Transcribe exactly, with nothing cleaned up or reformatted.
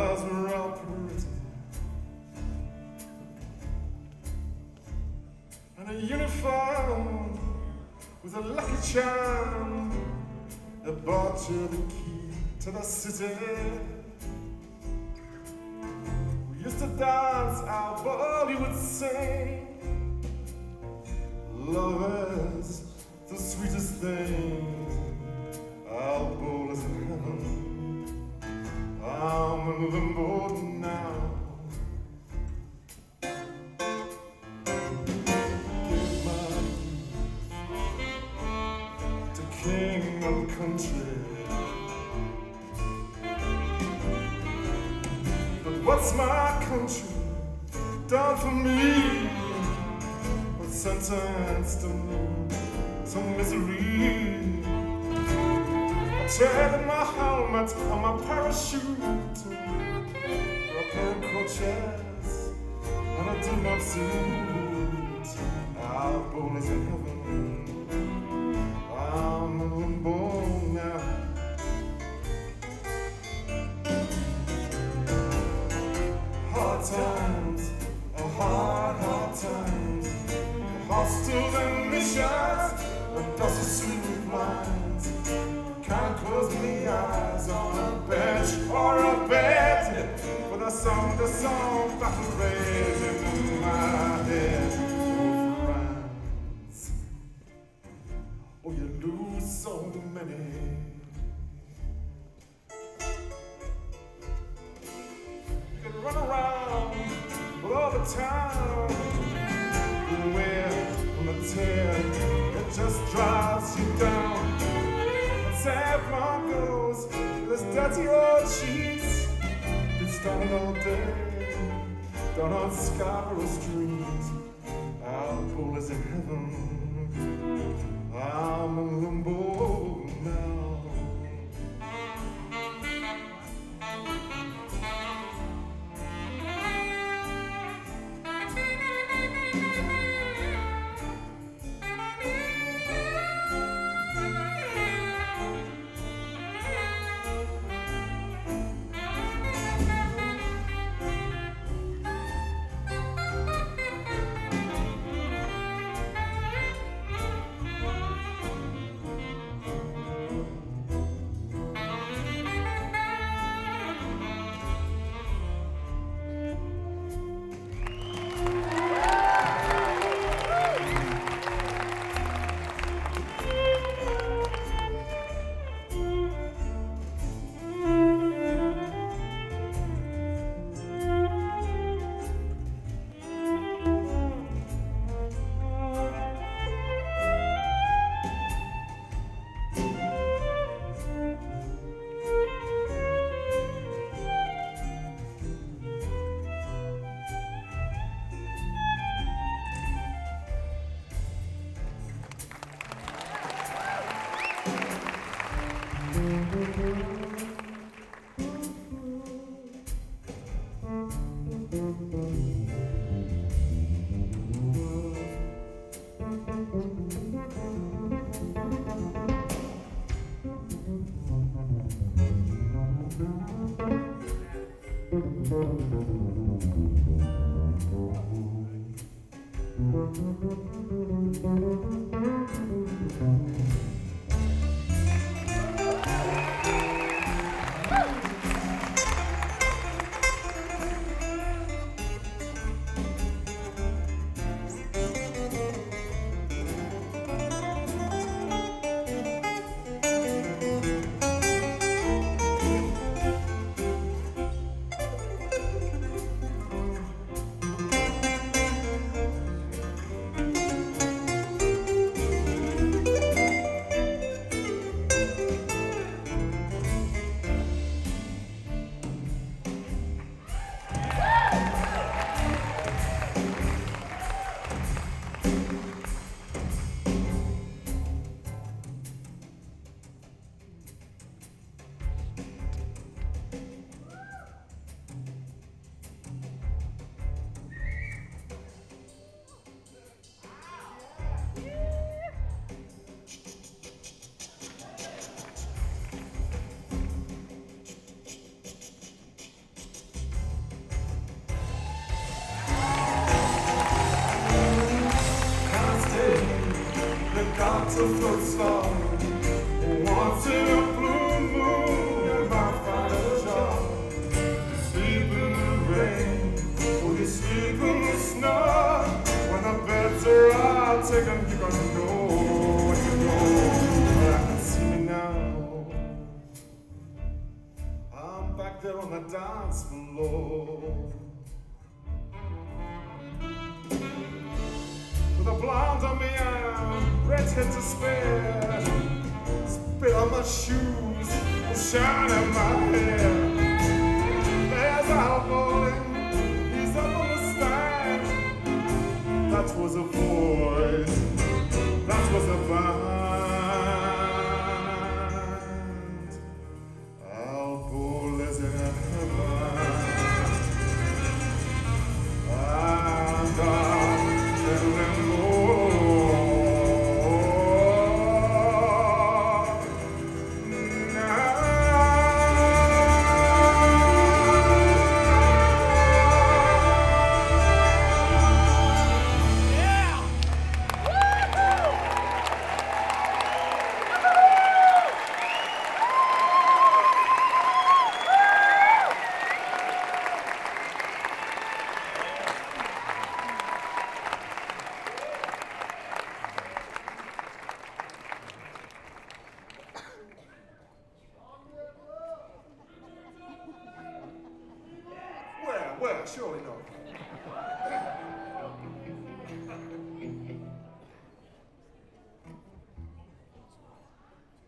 girls were all pretty, and a uniform was a lucky charm that bought you the key to the city. We used to dance our Bollywood sing. Love is the sweetest thing. Our bowl is in heaven. I'm in limbo now. Give my youth to king and country. But what's my country done for me? But sentenced to to misery. I tear my helmet and my parachute, I put crutches and I do not suit. Our bowl is in heaven. I'm in limbo now. Hard times, oh hard, hard times. Hostels and missions, and dusty street lines. Can't close my eyes on a bench or a bed with a song, the song battle raging in my head. Oh, friends, oh, you lose so many. You can run around all the time. Where on the tear, it just drives you down. And San Marcos, this dirty old sheets, it's done all day, down on Scarborough Street. Our pool is in heaven, I'm in limbo now. to float slow. Once in a blue moon, I might find a job. Sleep in the rain, or you sleep in the snow. When the beds are all taken, you're gonna know where to go. But I can see me now. I'm back there on the dance floor. With a blonde on me arm, red head to spare. Spit on my shoes, shine in my hair. There's Al Bowling, he's up on the stand. That was a voice, that was a band. Al Bowling's in a band. And I Well, surely not.